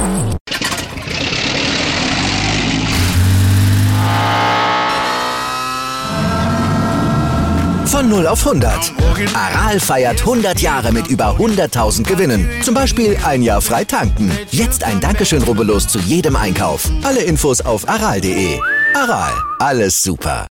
Von 0 auf 100. Aral feiert 100 Jahre mit über 100.000 Gewinnen. Zum Beispiel ein Jahr frei tanken. Jetzt ein Dankeschön, rubbellos zu jedem Einkauf. Alle Infos auf aral.de. Aral, alles super.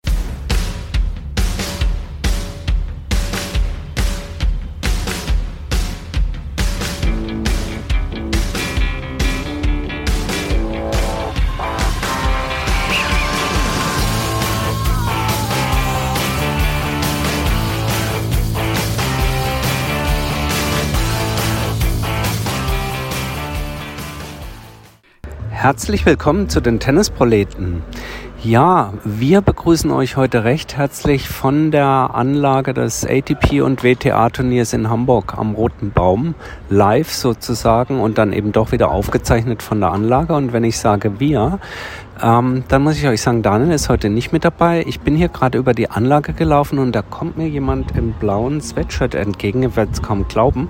Herzlich willkommen zu den Tennisproleten. Ja, wir begrüßen euch heute recht herzlich von der Anlage des ATP und WTA-Turniers in Hamburg am Roten Baum, live sozusagen und dann eben doch wieder aufgezeichnet von der Anlage. Und wenn ich sage wir, dann muss ich euch sagen, Daniel ist heute nicht mit dabei. Ich bin hier gerade über die Anlage gelaufen und da kommt mir jemand im blauen Sweatshirt entgegen. Ihr werdet es kaum glauben.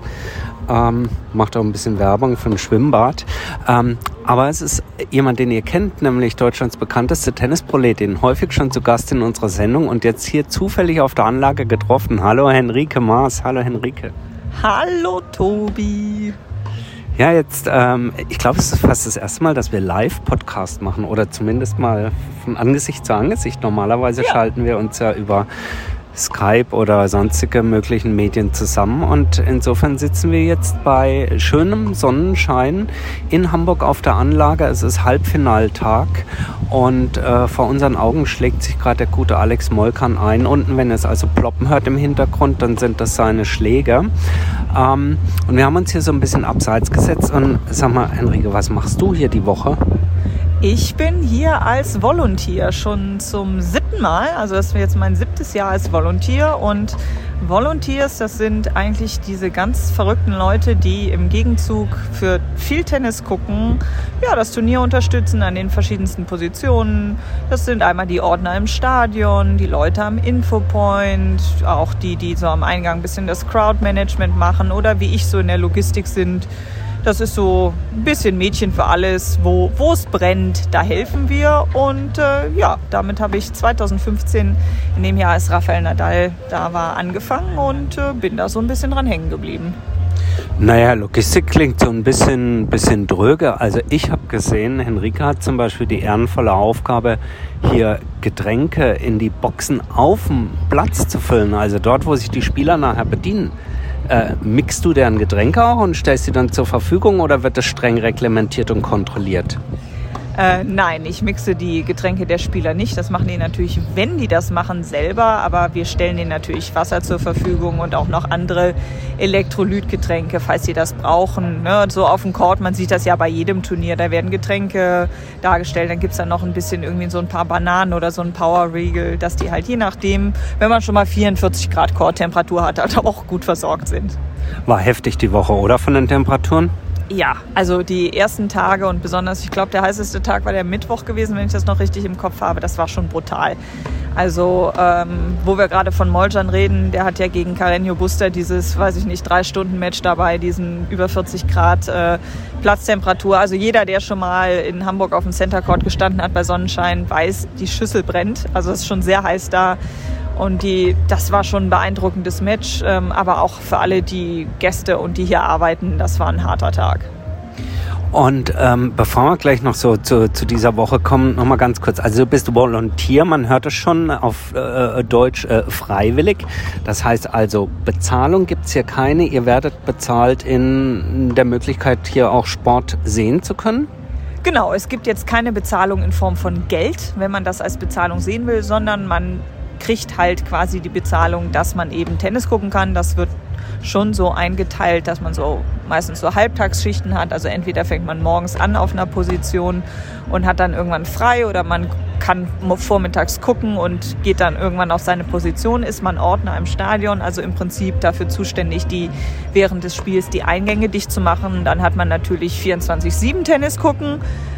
Macht auch ein bisschen Werbung für ein Schwimmbad. Aber es ist jemand, den ihr kennt, nämlich Deutschlands bekannteste Tennisproletin, häufig schon zu Gast in unserer Sendung und jetzt hier zufällig auf der Anlage getroffen. Hallo Henrike Maas. Hallo Henrike. Hallo Tobi. Ja, jetzt, ich glaube, es ist fast das erste Mal, dass wir Live-Podcast machen oder zumindest mal von Angesicht zu Angesicht. Normalerweise schalten wir uns ja über Skype oder sonstige möglichen Medien zusammen und insofern sitzen wir jetzt bei schönem Sonnenschein in Hamburg auf der Anlage. Es ist Halbfinaltag und vor unseren Augen schlägt sich gerade der gute Alex Molkan ein. Unten, wenn ihr es also ploppen hört im Hintergrund, dann sind das seine Schläge. Und wir haben uns hier so ein bisschen abseits gesetzt und sag mal, Henrike, was machst du hier die Woche? Ich bin hier als Volunteer schon zum 7. Mal, also das ist jetzt mein 7. Jahr als Volunteer und Volunteers, das sind eigentlich diese ganz verrückten Leute, die im Gegenzug für viel Tennis gucken, ja, das Turnier unterstützen an den verschiedensten Positionen. Das sind einmal die Ordner im Stadion, die Leute am Infopoint, auch die so am Eingang ein bisschen das Crowdmanagement machen oder wie ich so in der Logistik sind. Das ist so ein bisschen Mädchen für alles, wo es brennt, da helfen wir. Und damit habe ich 2015, in dem Jahr, als Rafael Nadal da war, angefangen und bin da so ein bisschen dran hängen geblieben. Naja, Logistik klingt so ein bisschen dröge. Also ich habe gesehen, Henrike hat zum Beispiel die ehrenvolle Aufgabe, hier Getränke in die Boxen auf dem Platz zu füllen. Also dort, wo sich die Spieler nachher bedienen. Mixst du deren Getränke auch und stellst sie dann zur Verfügung oder wird das streng reglementiert und kontrolliert? Nein, ich mixe die Getränke der Spieler nicht. Das machen die natürlich, wenn die das machen, selber. Aber wir stellen denen natürlich Wasser zur Verfügung und auch noch andere Elektrolytgetränke, falls sie das brauchen. Ne? So auf dem Court, man sieht das ja bei jedem Turnier. Da werden Getränke dargestellt. Dann gibt es dann noch ein bisschen irgendwie so ein paar Bananen oder so ein Power-Riegel, dass die halt je nachdem, wenn man schon mal 44 Grad Court-Temperatur hat, halt auch gut versorgt sind. War heftig die Woche, oder, von den Temperaturen? Ja, also die ersten Tage und besonders, ich glaube, der heißeste Tag war der Mittwoch gewesen, wenn ich das noch richtig im Kopf habe. Das war schon brutal. Also, wo wir gerade von Molcan reden, der hat ja gegen Carreño Busta dieses, 3-Stunden-Match dabei, diesen über 40 Grad Platztemperatur. Also jeder, der schon mal in Hamburg auf dem Center Court gestanden hat bei Sonnenschein, weiß, die Schüssel brennt. Also es ist schon sehr heiß da. Und das war schon ein beeindruckendes Match, aber auch für alle die Gäste und die hier arbeiten, das war ein harter Tag. Und bevor wir gleich noch so zu dieser Woche kommen, nochmal ganz kurz. Also du bist Volunteer, man hört es schon auf Deutsch freiwillig. Das heißt also, Bezahlung gibt's hier keine. Ihr werdet bezahlt in der Möglichkeit, hier auch Sport sehen zu können? Genau, es gibt jetzt keine Bezahlung in Form von Geld, wenn man das als Bezahlung sehen will, sondern man kriegt halt quasi die Bezahlung, dass man eben Tennis gucken kann. Das wird schon so eingeteilt, dass man so meistens so Halbtagsschichten hat. Also entweder fängt man morgens an auf einer Position und hat dann irgendwann frei oder man kann vormittags gucken und geht dann irgendwann auf seine Position, ist man Ordner im Stadion, also im Prinzip dafür zuständig, während des Spiels die Eingänge dicht zu machen. Dann hat man natürlich 24/7 Tennis gucken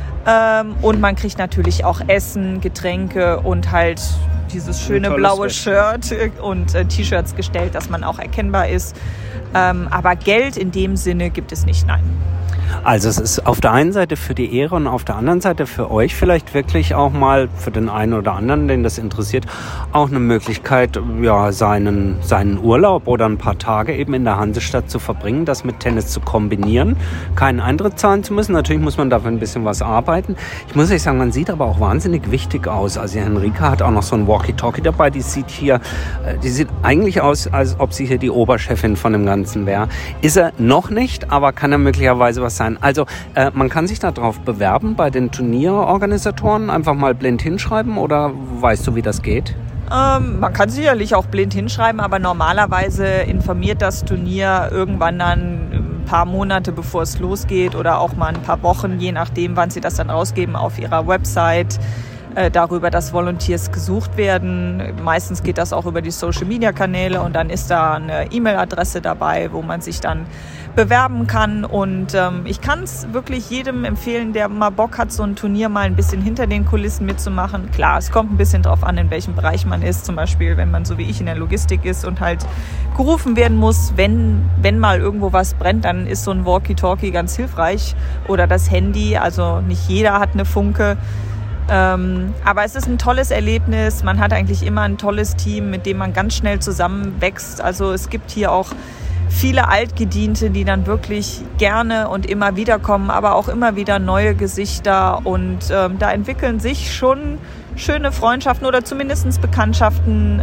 und man kriegt natürlich auch Essen, Getränke und halt dieses schöne blaue Shirt und T-Shirts gestellt, dass man auch erkennbar ist. Aber Geld in dem Sinne gibt es nicht, nein. Also es ist auf der einen Seite für die Ehre und auf der anderen Seite für euch vielleicht wirklich auch mal, für den einen oder anderen, den das interessiert, auch eine Möglichkeit, ja, seinen Urlaub oder ein paar Tage eben in der Hansestadt zu verbringen, das mit Tennis zu kombinieren, keinen Eintritt zahlen zu müssen. Natürlich muss man dafür ein bisschen was arbeiten. Ich muss euch sagen, man sieht aber auch wahnsinnig wichtig aus. Also Henrika hat auch noch so ein Walkie-Talkie dabei, die sieht eigentlich aus, als ob sie hier die Oberchefin von dem Ganzen wäre. Ist er noch nicht, aber kann er möglicherweise was sein. Also man kann sich darauf bewerben bei den Turnierorganisatoren, einfach mal blind hinschreiben, oder weißt du, wie das geht? Man kann sicherlich auch blind hinschreiben, aber normalerweise informiert das Turnier irgendwann dann ein paar Monate, bevor es losgeht, oder auch mal ein paar Wochen, je nachdem, wann sie das dann rausgeben, auf ihrer Website darüber, dass Volunteers gesucht werden. Meistens geht das auch über die Social-Media-Kanäle und dann ist da eine E-Mail-Adresse dabei, wo man sich dann bewerben kann. Und ich kann es wirklich jedem empfehlen, der mal Bock hat, so ein Turnier mal ein bisschen hinter den Kulissen mitzumachen. Klar, es kommt ein bisschen drauf an, in welchem Bereich man ist. Zum Beispiel, wenn man so wie ich in der Logistik ist und halt gerufen werden muss, wenn mal irgendwo was brennt, dann ist so ein Walkie-Talkie ganz hilfreich. Oder das Handy, also nicht jeder hat eine Funke. Aber es ist ein tolles Erlebnis. Man hat eigentlich immer ein tolles Team, mit dem man ganz schnell zusammenwächst. Also es gibt hier auch viele Altgediente, die dann wirklich gerne und immer wieder kommen, aber auch immer wieder neue Gesichter. Und da entwickeln sich schon schöne Freundschaften oder zumindest Bekanntschaften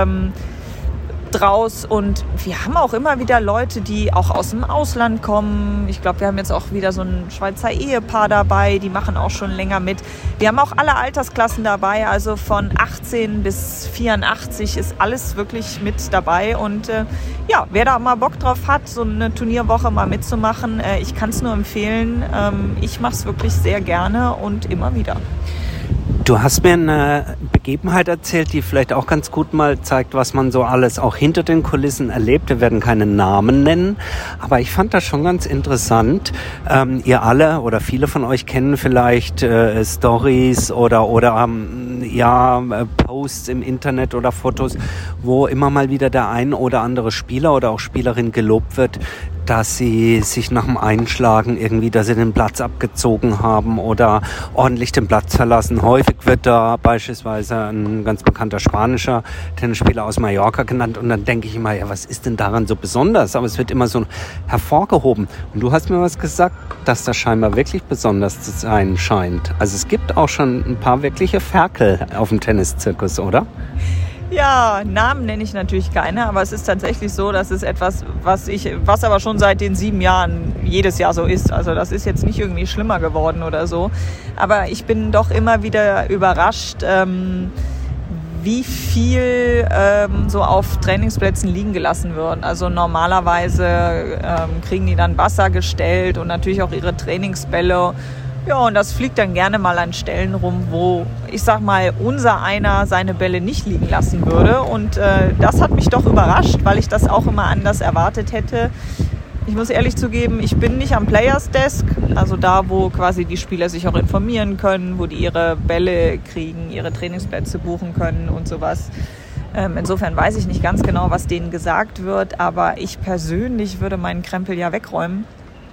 draus. Und wir haben auch immer wieder Leute, die auch aus dem Ausland kommen. Ich glaube, wir haben jetzt auch wieder so ein Schweizer Ehepaar dabei, die machen auch schon länger mit. Wir haben auch alle Altersklassen dabei, also von 18 bis 84 ist alles wirklich mit dabei. Und ja, wer da mal Bock drauf hat, so eine Turnierwoche mal mitzumachen, ich kann es nur empfehlen. Ich mache es wirklich sehr gerne und immer wieder. Du hast mir eine Begebenheit erzählt, die vielleicht auch ganz gut mal zeigt, was man so alles auch hinter den Kulissen erlebt. Wir werden keine Namen nennen, aber ich fand das schon ganz interessant. Ihr alle oder viele von euch kennen vielleicht Stories oder Posts im Internet oder Fotos, wo immer mal wieder der ein oder andere Spieler oder auch Spielerin gelobt wird, dass sie sich nach dem Einschlagen irgendwie, dass sie den Platz abgezogen haben oder ordentlich den Platz verlassen. Häufig wird da beispielsweise ein ganz bekannter spanischer Tennisspieler aus Mallorca genannt und dann denke ich immer, ja, was ist denn daran so besonders? Aber es wird immer so hervorgehoben. Und du hast mir was gesagt, dass das scheinbar wirklich besonders zu sein scheint. Also es gibt auch schon ein paar wirkliche Ferkel auf dem Tenniszirkus, oder? Ja, Namen nenne ich natürlich keine, aber es ist tatsächlich so, dass es etwas, was aber schon seit den 7 Jahren jedes Jahr so ist. Also das ist jetzt nicht irgendwie schlimmer geworden oder so. Aber ich bin doch immer wieder überrascht, wie viel so auf Trainingsplätzen liegen gelassen wird. Also normalerweise kriegen die dann Wasser gestellt und natürlich auch ihre Trainingsbälle. Ja, und das fliegt dann gerne mal an Stellen rum, wo, ich sag mal, unser einer seine Bälle nicht liegen lassen würde. Und das hat mich doch überrascht, weil ich das auch immer anders erwartet hätte. Ich muss ehrlich zugeben, ich bin nicht am Players Desk, also da, wo quasi die Spieler sich auch informieren können, wo die ihre Bälle kriegen, ihre Trainingsplätze buchen können und sowas. Insofern weiß ich nicht ganz genau, was denen gesagt wird, aber ich persönlich würde meinen Krempel ja wegräumen.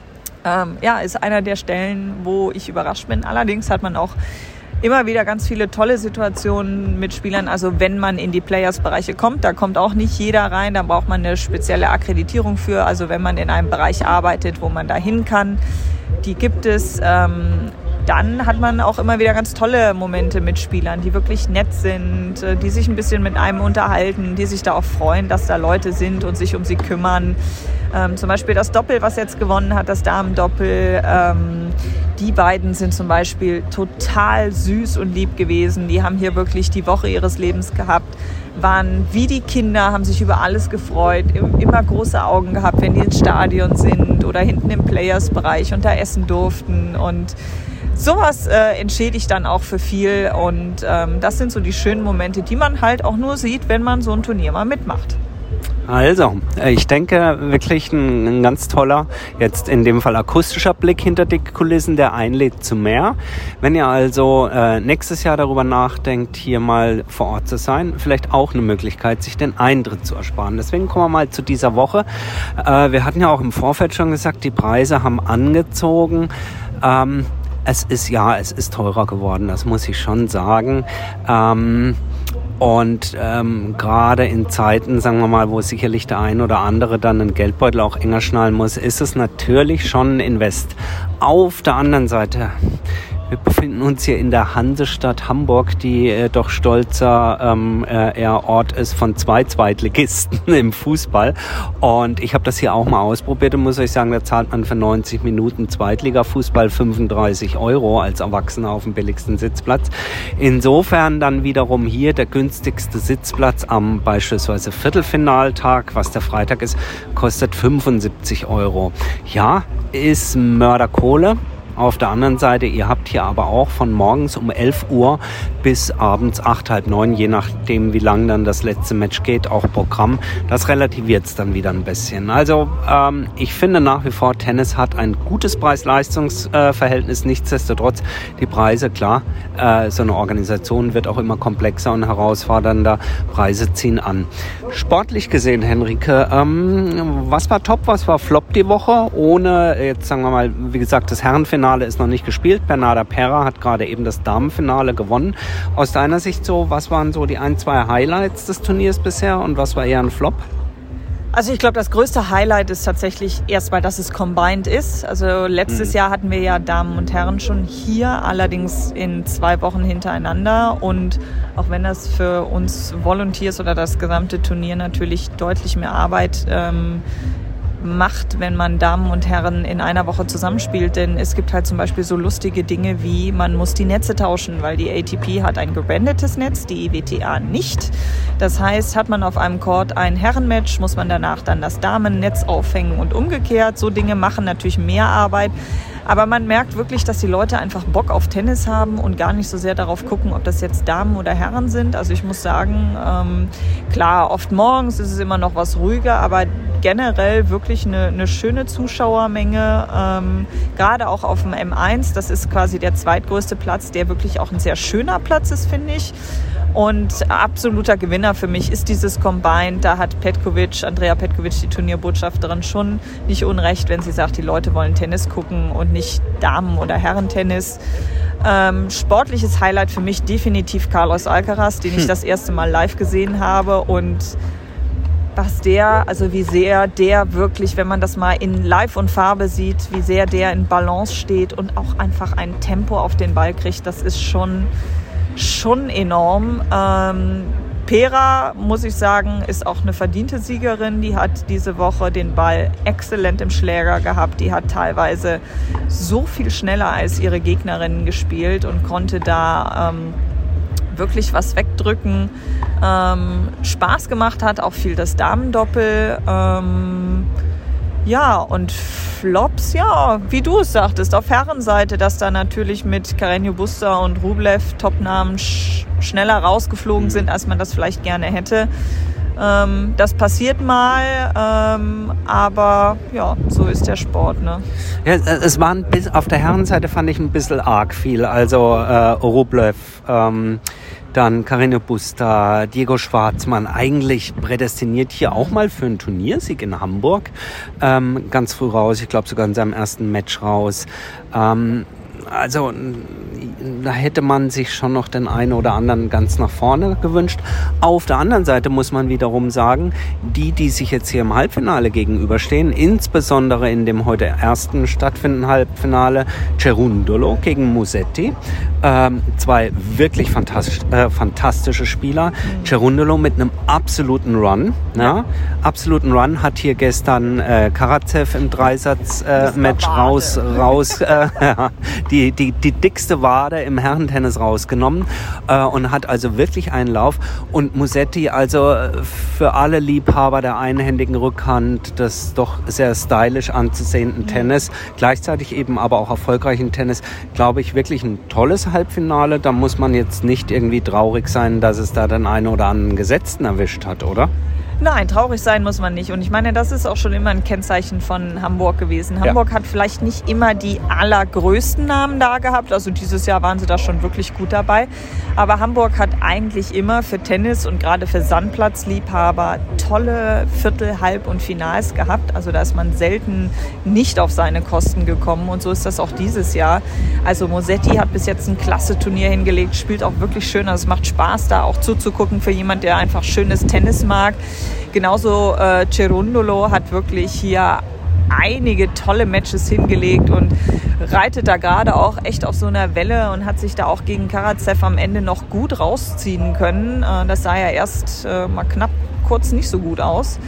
Ist einer der Stellen, wo ich überrascht bin. Allerdings hat man auch immer wieder ganz viele tolle Situationen mit Spielern. Also wenn man in die Players-Bereiche kommt, da kommt auch nicht jeder rein, da braucht man eine spezielle Akkreditierung für. Also wenn man in einem Bereich arbeitet, wo man da hin kann, die gibt es. Dann hat man auch immer wieder ganz tolle Momente mit Spielern, die wirklich nett sind, die sich ein bisschen mit einem unterhalten, die sich da auch freuen, dass da Leute sind und sich um sie kümmern. Zum Beispiel das Doppel, was jetzt gewonnen hat, das Damendoppel. Die beiden sind zum Beispiel total süß und lieb gewesen. Die haben hier wirklich die Woche ihres Lebens gehabt, waren wie die Kinder, haben sich über alles gefreut, immer große Augen gehabt, wenn die ins Stadion sind oder hinten im Players-Bereich und da essen durften. Und sowas entschädigt dann auch für viel. Und das sind so die schönen Momente, die man halt auch nur sieht, wenn man so ein Turnier mal mitmacht. Also, ich denke wirklich ein ganz toller, jetzt in dem Fall akustischer Blick hinter die Kulissen, der einlädt zu mehr. Wenn ihr also nächstes Jahr darüber nachdenkt, hier mal vor Ort zu sein, vielleicht auch eine Möglichkeit, sich den Eintritt zu ersparen. Deswegen kommen wir mal zu dieser Woche. Wir hatten ja auch im Vorfeld schon gesagt, die Preise haben angezogen. Es ist teurer geworden, das muss ich schon sagen. Und gerade in Zeiten, sagen wir mal, wo sicherlich der ein oder andere dann einen Geldbeutel auch enger schnallen muss, ist es natürlich schon ein Invest. Auf der anderen Seite, wir befinden uns hier in der Hansestadt Hamburg, die doch stolzer eher Ort ist von 2 Zweitligisten im Fußball. Und ich habe das hier auch mal ausprobiert und muss euch sagen, da zahlt man für 90 Minuten Zweitliga-Fußball 35 € als Erwachsener auf dem billigsten Sitzplatz. Insofern dann wiederum hier der günstigste Sitzplatz am beispielsweise Viertelfinaltag, was der Freitag ist, kostet 75 €. Ja, ist Mörderkohle. Auf der anderen Seite, ihr habt hier aber auch von morgens um 11 Uhr bis abends 8, halb 9, je nachdem wie lang dann das letzte Match geht, auch Programm. Das relativiert es dann wieder ein bisschen. Also ich finde nach wie vor, Tennis hat ein gutes Preis-Leistungs-Verhältnis. Nichtsdestotrotz die Preise, klar, so eine Organisation wird auch immer komplexer und herausfordernder. Preise ziehen an. Sportlich gesehen, Henrike, was war top, was war flop die Woche? Ohne, jetzt sagen wir mal, wie gesagt, das Herrenfinale ist noch nicht gespielt. Bernarda Pera hat gerade eben das Damenfinale gewonnen. Aus deiner Sicht so, was waren so die 1, 2 Highlights des Turniers bisher und was war eher ein Flop? Also ich glaube, das größte Highlight ist tatsächlich erstmal, dass es combined ist. Also letztes Jahr hatten wir ja Damen und Herren schon hier, allerdings in 2 Wochen hintereinander. Und auch wenn das für uns Volunteers oder das gesamte Turnier natürlich deutlich mehr Arbeit macht, wenn man Damen und Herren in einer Woche zusammenspielt, denn es gibt halt zum Beispiel so lustige Dinge wie, man muss die Netze tauschen, weil die ATP hat ein gebrandetes Netz, die WTA nicht. Das heißt, hat man auf einem Court ein Herrenmatch, muss man danach dann das Damennetz aufhängen und umgekehrt. So Dinge machen natürlich mehr Arbeit. Aber man merkt wirklich, dass die Leute einfach Bock auf Tennis haben und gar nicht so sehr darauf gucken, ob das jetzt Damen oder Herren sind. Also ich muss sagen, klar, oft morgens ist es immer noch was ruhiger, aber generell wirklich eine schöne Zuschauermenge, gerade auch auf dem M1. Das ist quasi der zweitgrößte Platz, der wirklich auch ein sehr schöner Platz ist, finde ich. Und absoluter Gewinner für mich ist dieses Combined. Da hat Andrea Petkovic, die Turnierbotschafterin, schon nicht unrecht, wenn sie sagt, die Leute wollen Tennis gucken und nicht Damen- oder Herrentennis. Sportliches Highlight für mich definitiv Carlos Alcaraz, den ich das erste Mal live gesehen habe. Und wie sehr der wirklich, wenn man das mal in Live und Farbe sieht, wie sehr der in Balance steht und auch einfach ein Tempo auf den Ball kriegt, das ist schon enorm. Pera, muss ich sagen, ist auch eine verdiente Siegerin. Die hat diese Woche den Ball exzellent im Schläger gehabt. Die hat teilweise so viel schneller als ihre Gegnerinnen gespielt und konnte da wirklich was wegdrücken. Spaß gemacht hat auch viel das Damendoppel. Ja, und Flops, ja, wie du es sagtest, auf Herrenseite, dass da natürlich mit Carreño Busta und Rublev Topnamen schneller rausgeflogen sind, als man das vielleicht gerne hätte. Das passiert mal, aber ja, so ist der Sport, ne? Ja, es waren auf der Herrenseite fand ich ein bisschen arg viel, also Rublev, dann Carreño Busta, Diego Schwartzmann, eigentlich prädestiniert hier auch mal für einen Turniersieg in Hamburg, ganz früh raus, ich glaube sogar in seinem ersten Match raus. Also da hätte man sich schon noch den einen oder anderen ganz nach vorne gewünscht. Auf der anderen Seite muss man wiederum sagen, die sich jetzt hier im Halbfinale gegenüberstehen, insbesondere in dem heute ersten stattfindenden Halbfinale, Cerundolo gegen Musetti, 2 wirklich fantastische Spieler. Cerundolo mit einem absoluten Run, ja, absoluten Run, hat hier gestern Karatsev im Dreisatz-Match die dickste Wade im Herrentennis rausgenommen und hat also wirklich einen Lauf. Und Musetti, also für alle Liebhaber der einhändigen Rückhand, des doch sehr stylisch anzusehenden Tennis, gleichzeitig eben aber auch erfolgreichen Tennis, glaube ich, wirklich ein tolles Halbfinale. Da muss man jetzt nicht irgendwie traurig sein, dass es da den einen oder anderen Gesetzten erwischt hat, oder? Nein, traurig sein muss man nicht. Und ich meine, das ist auch schon immer ein Kennzeichen von Hamburg gewesen. Hamburg hat vielleicht nicht immer die allergrößten Namen da gehabt. Also dieses Jahr waren sie da schon wirklich gut dabei. Aber Hamburg hat eigentlich immer für Tennis und gerade für Sandplatzliebhaber tolle Viertel-, Halb- und Finals gehabt. Also da ist man selten nicht auf seine Kosten gekommen. Und so ist das auch dieses Jahr. Also Musetti hat bis jetzt ein klasse Turnier hingelegt, spielt auch wirklich schön. Also es macht Spaß, da auch zuzugucken für jemand, der einfach schönes Tennis mag. Genauso Cerundolo hat wirklich hier einige tolle Matches hingelegt und reitet da gerade auch echt auf so einer Welle und hat sich da auch gegen Karatsev am Ende noch gut rausziehen können. Das sah ja erst mal knapp kurz nicht so gut aus.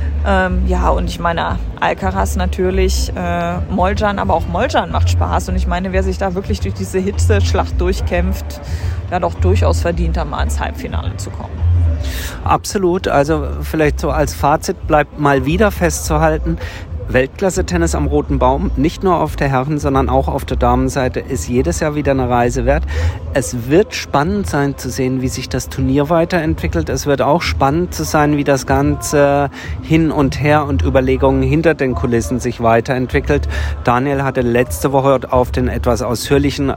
Und ich meine, Alcaraz natürlich, Molcan, aber auch Molcan macht Spaß. Und ich meine, wer sich da wirklich durch diese Hitzeschlacht durchkämpft, der hat auch durchaus verdient, da mal ins Halbfinale zu kommen. Absolut, also vielleicht so als Fazit bleibt mal wieder festzuhalten, Weltklasse-Tennis am Roten Baum, nicht nur auf der Herren-, sondern auch auf der Damenseite, ist jedes Jahr wieder eine Reise wert. Es wird spannend sein zu sehen, wie sich das Turnier weiterentwickelt. Es wird auch spannend zu sein, wie das Ganze hin und her und Überlegungen hinter den Kulissen sich weiterentwickelt. Daniel hatte letzte Woche auf den etwas ausführlicheren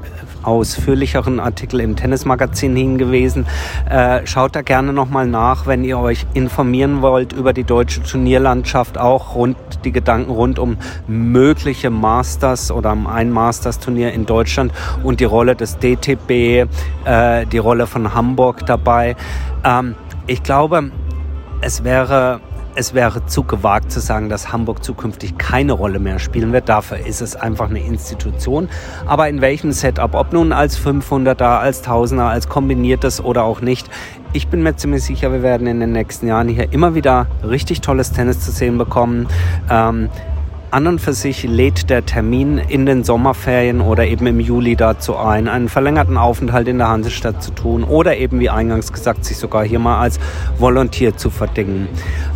Artikel im Tennismagazin hingewiesen. Schaut da gerne nochmal nach, wenn ihr euch informieren wollt über die deutsche Turnierlandschaft, auch die Gedanken rund um mögliche Masters oder um ein Masters-Turnier in Deutschland und die Rolle des DTB, die Rolle von Hamburg dabei. Ich glaube, es wäre zu gewagt zu sagen, dass Hamburg zukünftig keine Rolle mehr spielen wird. Dafür ist es einfach eine Institution. Aber in welchem Setup, ob nun als 500er, als 1000er, als kombiniertes oder auch nicht, ich bin mir ziemlich sicher, wir werden in den nächsten Jahren hier immer wieder richtig tolles Tennis zu sehen bekommen. An und für sich lädt der Termin in den Sommerferien oder eben im Juli dazu ein, einen verlängerten Aufenthalt in der Hansestadt zu tun oder eben, wie eingangs gesagt, sich sogar hier mal als Volontier zu verdingen.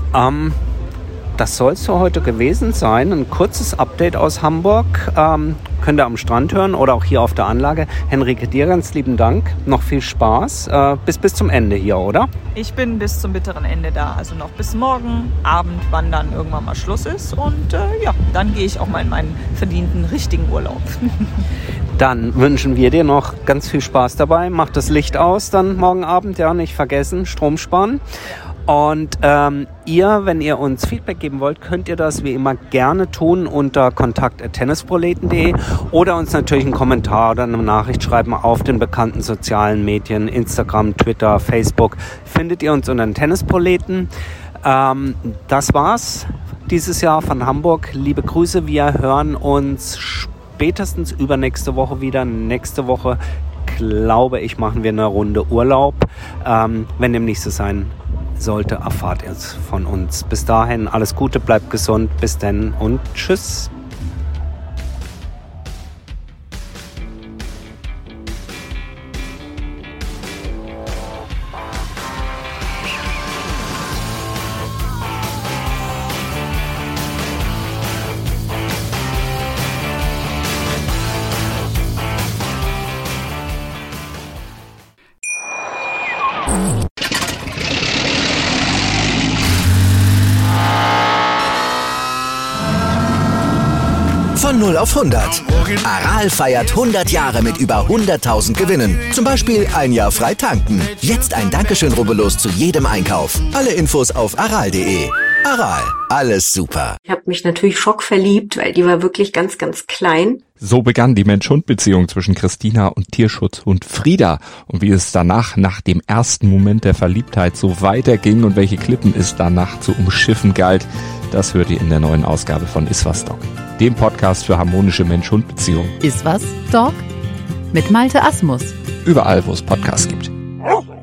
Das soll es für heute gewesen sein. Ein kurzes Update aus Hamburg. Könnt ihr am Strand hören oder auch hier auf der Anlage. Henrike, dir ganz lieben Dank. Noch viel Spaß. Bis zum Ende hier, oder? Ich bin bis zum bitteren Ende da. Also noch bis morgen Abend, wann dann irgendwann mal Schluss ist. Und dann gehe ich auch mal in meinen verdienten richtigen Urlaub. Dann wünschen wir dir noch ganz viel Spaß dabei. Mach das Licht aus dann morgen Abend. Ja, nicht vergessen, Strom sparen. Und ihr, wenn ihr uns Feedback geben wollt, könnt ihr das wie immer gerne tun unter kontakt@tennisproleten.de oder uns natürlich einen Kommentar oder eine Nachricht schreiben auf den bekannten sozialen Medien, Instagram, Twitter, Facebook. Findet ihr uns unter den Tennisproleten. Das war's dieses Jahr von Hamburg. Liebe Grüße, wir hören uns spätestens übernächste Woche wieder. Nächste Woche, glaube ich, machen wir eine Runde Urlaub. Wenn dem nicht so sein sollte, erfahrt ihr es von uns. Bis dahin, alles Gute, bleibt gesund, bis dann und tschüss. Von 0 auf 100. Aral feiert 100 Jahre mit über 100.000 Gewinnen. Zum Beispiel ein Jahr frei tanken. Jetzt ein Dankeschön, rubbellos zu jedem Einkauf. Alle Infos auf aral.de. Aral, alles super. Ich habe mich natürlich schockverliebt, weil die war wirklich ganz, ganz klein. So begann die Mensch-Hund-Beziehung zwischen Christina und Tierschutzhund Frieda. Und wie es danach, nach dem ersten Moment der Verliebtheit, so weiterging und welche Klippen es danach zu umschiffen galt, das hört ihr in der neuen Ausgabe von Iswas Dog, dem Podcast für harmonische Mensch-Hund-Beziehungen. Iswas Dog mit Malte Asmus. Überall, wo es Podcasts gibt.